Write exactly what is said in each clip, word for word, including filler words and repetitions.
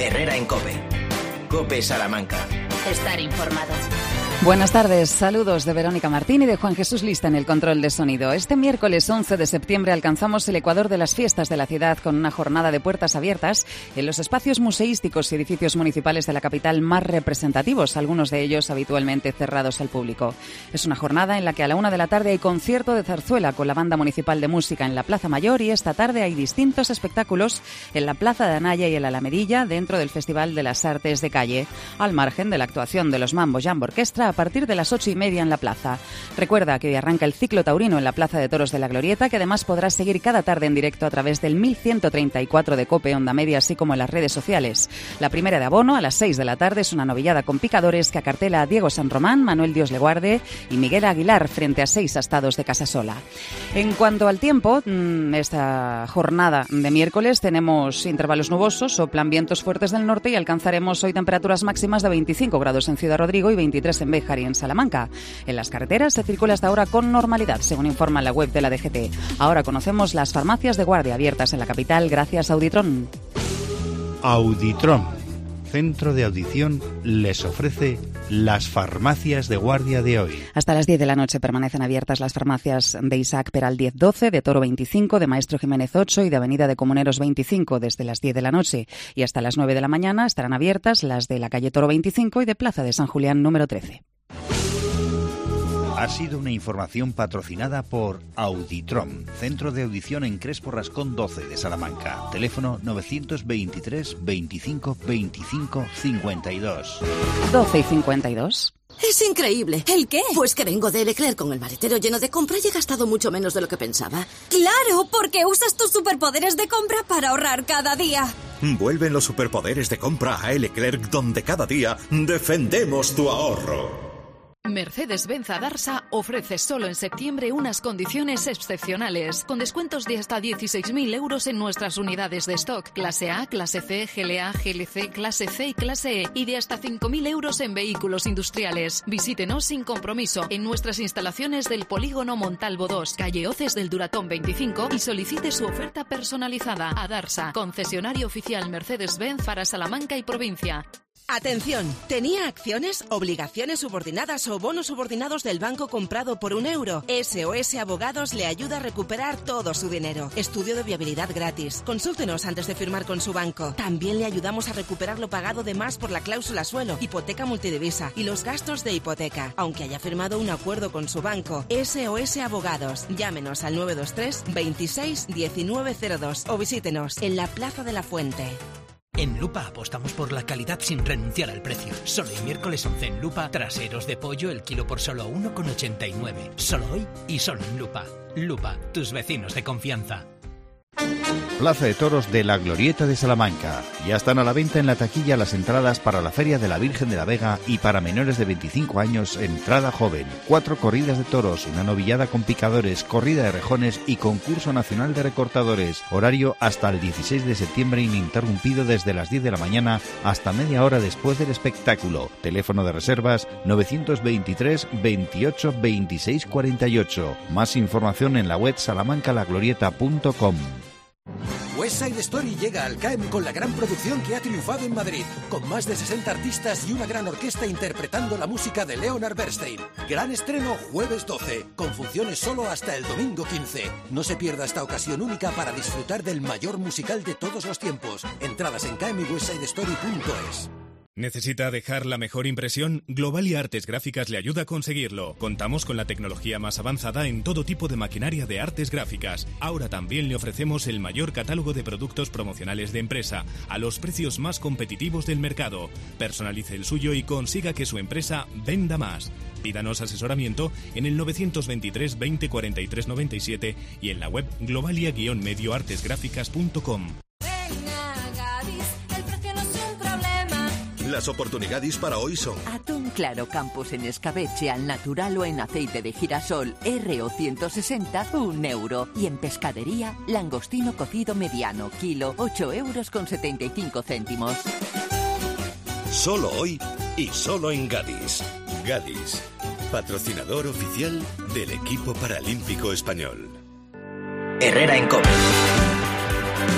Herrera en COPE. COPE Salamanca. Estar informado. Buenas tardes, saludos de Verónica Martín y de Juan Jesús Lista en el control de sonido. Este miércoles once de septiembre alcanzamos el ecuador de las fiestas de la ciudad con una jornada de puertas abiertas en los espacios museísticos y edificios municipales de la capital más representativos, algunos de ellos habitualmente cerrados al público. Es una jornada en la que a la una de la tarde hay concierto de zarzuela con la Banda Municipal de Música en la Plaza Mayor y esta tarde hay distintos espectáculos en la Plaza de Anaya y en la Alamedilla dentro del Festival de las Artes de Calle, al margen de la actuación de los Mambo Jambo Orquestra a partir de las ocho y media en la plaza. Recuerda que hoy arranca el ciclo taurino en la Plaza de Toros de la Glorieta, que además podrás seguir cada tarde en directo a través del mil ciento treinta y cuatro de COPE Onda Media, así como en las redes sociales. La primera de abono, a las seis de la tarde, es una novillada con picadores que acartela a Diego San Román, Manuel Dios le guarde y Miguel Aguilar frente a seis astados de Casasola. En cuanto al tiempo, esta jornada de miércoles tenemos intervalos nubosos, soplan vientos fuertes del norte y alcanzaremos hoy temperaturas máximas de veinticinco grados en Ciudad Rodrigo y veintitrés en Béjar y en Salamanca. En las carreteras se circula hasta ahora con normalidad, según informa la web de la D G T. Ahora conocemos las farmacias de guardia abiertas en la capital gracias a Auditron. Auditron, centro de audición, les ofrece las farmacias de guardia de hoy. Hasta las diez de la noche permanecen abiertas las farmacias de Isaac Peral diez doce, de Toro veinticinco, de Maestro Jiménez ocho y de Avenida de Comuneros veinticinco desde las diez de la noche. Y hasta las nueve de la mañana estarán abiertas las de la calle Toro veinticinco y de Plaza de San Julián número trece. Ha sido una información patrocinada por Auditron, centro de audición en Crespo Rascón doce de Salamanca. Teléfono novecientos veintitrés veinticinco veinticinco cincuenta y dos. doce y cincuenta y dos. Es increíble. ¿El qué? Pues que vengo de Leclerc con el maletero lleno de compra y he gastado mucho menos de lo que pensaba. ¡Claro! Porque usas tus superpoderes de compra para ahorrar cada día. Vuelven los superpoderes de compra a Leclerc, donde cada día defendemos tu ahorro. Mercedes-Benz Adarsa ofrece solo en septiembre unas condiciones excepcionales, con descuentos de hasta dieciséis mil euros en nuestras unidades de stock, clase A, clase C, G L A, G L C, clase C y clase E, y de hasta cinco mil euros en vehículos industriales. Visítenos sin compromiso en nuestras instalaciones del Polígono Montalvo dos, calle Oces del Duratón veinticinco, y solicite su oferta personalizada. Adarsa, concesionario oficial Mercedes-Benz para Salamanca y provincia. Atención, ¿tenía acciones, obligaciones subordinadas o bonos subordinados del banco comprado por un euro? S O S Abogados le ayuda a recuperar todo su dinero. Estudio de viabilidad gratis. Consúltenos antes de firmar con su banco. También le ayudamos a recuperar lo pagado de más por la cláusula suelo, hipoteca multidivisa y los gastos de hipoteca, aunque haya firmado un acuerdo con su banco. S O S Abogados. Llámenos al nueve dos tres veintiséis diecinueve cero dos o visítenos en la Plaza de la Fuente. En Lupa apostamos por la calidad sin renunciar al precio. Solo el miércoles once en Lupa, traseros de pollo el kilo por solo uno con ochenta y nueve. Solo hoy y solo en Lupa. Lupa, tus vecinos de confianza. Plaza de Toros de la Glorieta de Salamanca. Ya están a la venta en la taquilla las entradas para la Feria de la Virgen de la Vega y para menores de veinticinco años, entrada joven. Cuatro corridas de toros, una novillada con picadores, corrida de rejones y concurso nacional de recortadores. Horario hasta el dieciséis de septiembre ininterrumpido desde las diez de la mañana hasta media hora después del espectáculo. Teléfono de reservas novecientos veintitrés veintiocho veintiséis cuarenta y ocho. Más información en la web salamanca la glorieta punto com. West Side Story llega al C A E M con la gran producción que ha triunfado en Madrid, con más de sesenta artistas y una gran orquesta interpretando la música de Leonard Bernstein. Gran estreno jueves doce, con funciones solo hasta el domingo quince. No se pierda esta ocasión única para disfrutar del mayor musical de todos los tiempos. Entradas en K M y west side story punto es. ¿Necesita dejar la mejor impresión? Globalia Artes Gráficas le ayuda a conseguirlo. Contamos con la tecnología más avanzada en todo tipo de maquinaria de artes gráficas. Ahora también le ofrecemos el mayor catálogo de productos promocionales de empresa, a los precios más competitivos del mercado. Personalice el suyo y consiga que su empresa venda más. Pídanos asesoramiento en el novecientos veintitrés veinte cuarenta y tres noventa y siete y en la web globalia guion medio artes gráficas punto com. Las oportunidades para hoy son: atún claro campus en escabeche al natural o en aceite de girasol R O ciento sesenta, un euro. Y en pescadería, langostino cocido mediano, kilo, ocho euros con setenta y cinco céntimos. Solo hoy y solo en Gadis. Gadis, patrocinador oficial del equipo paralímpico español. Herrera en COPE.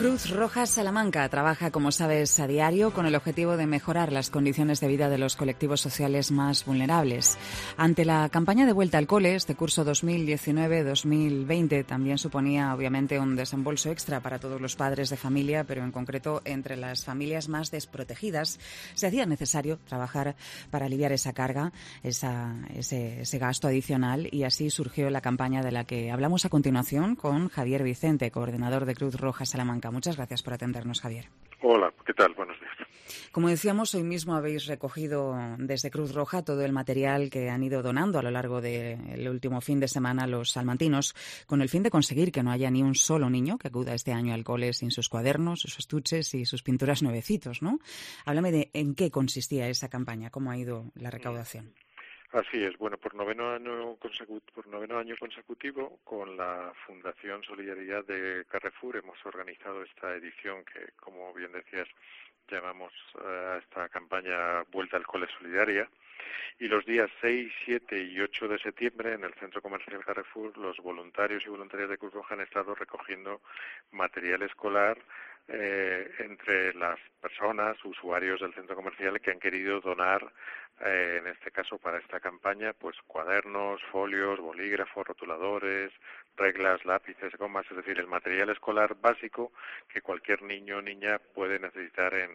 Cruz Roja Salamanca trabaja, como sabes, a diario con el objetivo de mejorar las condiciones de vida de los colectivos sociales más vulnerables. Ante la campaña de vuelta al cole, este curso dos mil diecinueve dos mil veinte también suponía, obviamente, un desembolso extra para todos los padres de familia, pero en concreto entre las familias más desprotegidas se hacía necesario trabajar para aliviar esa carga, esa, ese, ese gasto adicional, y así surgió la campaña de la que hablamos a continuación con Javier Vicente, coordinador de Cruz Roja Salamanca. Muchas gracias por atendernos, Javier. Hola, ¿qué tal? Buenos días. Como decíamos, hoy mismo habéis recogido desde Cruz Roja todo el material que han ido donando a lo largo del último fin de semana los salmantinos, con el fin de conseguir que no haya ni un solo niño que acuda este año al cole sin sus cuadernos, sus estuches y sus pinturas nuevecitos, ¿no? Háblame de en qué consistía esa campaña, cómo ha ido la recaudación. Así es, bueno, por noveno año consecutivo, por noveno año consecutivo, con la Fundación Solidaridad de Carrefour hemos organizado esta edición que, como bien decías, llamamos a uh, esta campaña Vuelta al Cole Solidaria. Y los días seis, siete y ocho de septiembre en el Centro Comercial Carrefour los voluntarios y voluntarias de Cruz Roja han estado recogiendo material escolar eh, entre las personas, usuarios del centro comercial que han querido donar, eh, en este caso para esta campaña, pues cuadernos, folios, bolígrafos, rotuladores, reglas, lápices, gomas, es decir, el material escolar básico que cualquier niño o niña puede necesitar en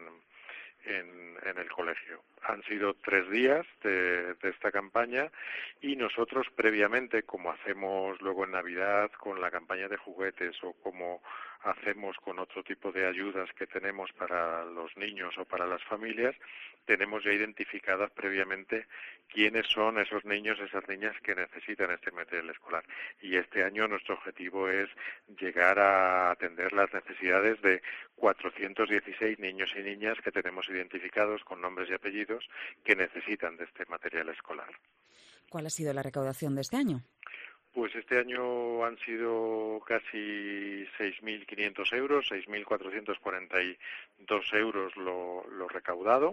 En, en el colegio. Han sido tres días de, de esta campaña y nosotros previamente, como hacemos luego en Navidad con la campaña de juguetes o como hacemos con otro tipo de ayudas que tenemos para los niños o para las familias, tenemos ya identificadas previamente quiénes son esos niños, esas niñas que necesitan este material escolar. Y este año nuestro objetivo es llegar a atender las necesidades de cuatrocientos dieciséis niños y niñas que tenemos identificados con nombres y apellidos que necesitan de este material escolar. ¿Cuál ha sido la recaudación de este año? Pues este año han sido casi seis mil quinientos euros, seis mil cuatrocientos cuarenta y dos euros lo, lo recaudado.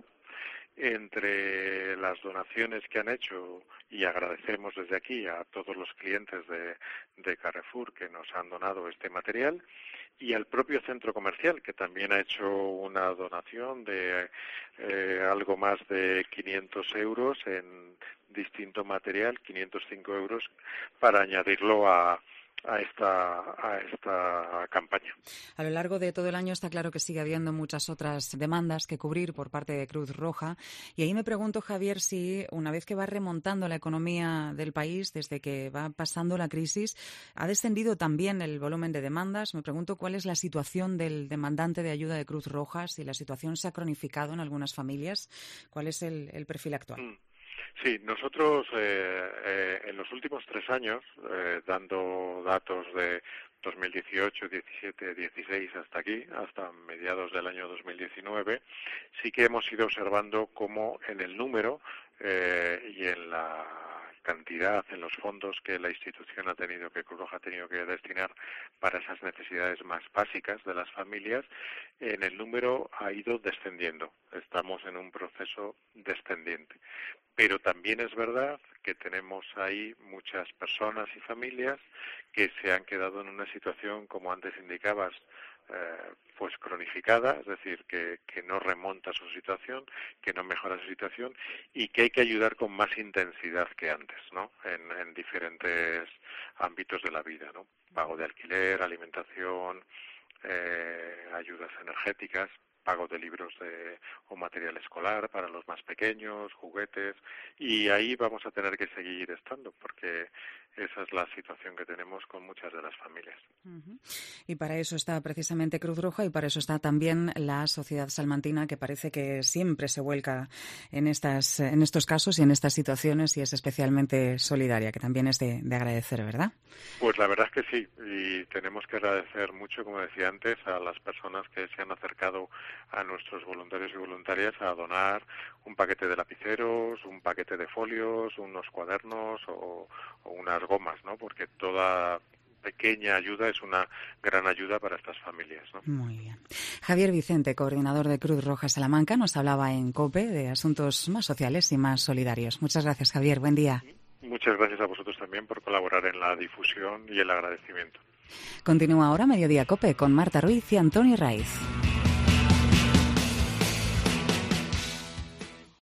Entre las donaciones que han hecho, y agradecemos desde aquí a todos los clientes de, de Carrefour que nos han donado este material, y al propio centro comercial, que también ha hecho una donación de eh, algo más de quinientos euros en distinto material, quinientos cinco euros, para añadirlo a a esta a esta campaña. A lo largo de todo el año está claro que sigue habiendo muchas otras demandas que cubrir por parte de Cruz Roja, y ahí me pregunto, Javier, si una vez que va remontando la economía del país, desde que va pasando la crisis, ha descendido también el volumen de demandas. Me pregunto cuál es la situación del demandante de ayuda de Cruz Roja, si la situación se ha cronificado en algunas familias, cuál es el, el perfil actual. Mm. Sí, nosotros eh, eh, en los últimos tres años, eh, dando datos de dos mil dieciocho, diecisiete, dieciséis hasta aquí, hasta mediados del año dos mil diecinueve, sí que hemos ido observando cómo en el número eh, y en la cantidad, en los fondos que la institución ha tenido, que Cruz Roja ha tenido que destinar para esas necesidades más básicas de las familias, en el número ha ido descendiendo. Estamos en un proceso descendiente. Pero también es verdad que tenemos ahí muchas personas y familias que se han quedado en una situación, como antes indicabas, eh, pues cronificada, es decir, que, que no remonta su situación, que no mejora su situación y que hay que ayudar con más intensidad que antes, ¿no? En, en diferentes ámbitos de la vida, ¿no? Pago de alquiler, alimentación, eh, ayudas energéticas, pago de libros de, o material escolar para los más pequeños, juguetes, y ahí vamos a tener que seguir estando, porque esa es la situación que tenemos con muchas de las familias. Uh-huh. Y para eso está precisamente Cruz Roja y para eso está también la sociedad salmantina, que parece que siempre se vuelca en estas, en estos casos y en estas situaciones, y es especialmente solidaria, que también es de, de agradecer, ¿verdad? Pues la verdad es que sí, y tenemos que agradecer mucho, como decía antes, a las personas que se han acercado a nuestros voluntarios y voluntarias a donar un paquete de lapiceros, un paquete de folios, unos cuadernos o, o unas gomas, ¿no? Porque toda pequeña ayuda es una gran ayuda para estas familias, ¿no? Muy bien. Javier Vicente, coordinador de Cruz Roja Salamanca, nos hablaba en COPE de asuntos más sociales y más solidarios. Muchas gracias, Javier. Buen día. Muchas gracias a vosotros también por colaborar en la difusión y el agradecimiento. Continúa ahora Mediodía Cope con Marta Ruiz y Antonio Raiz.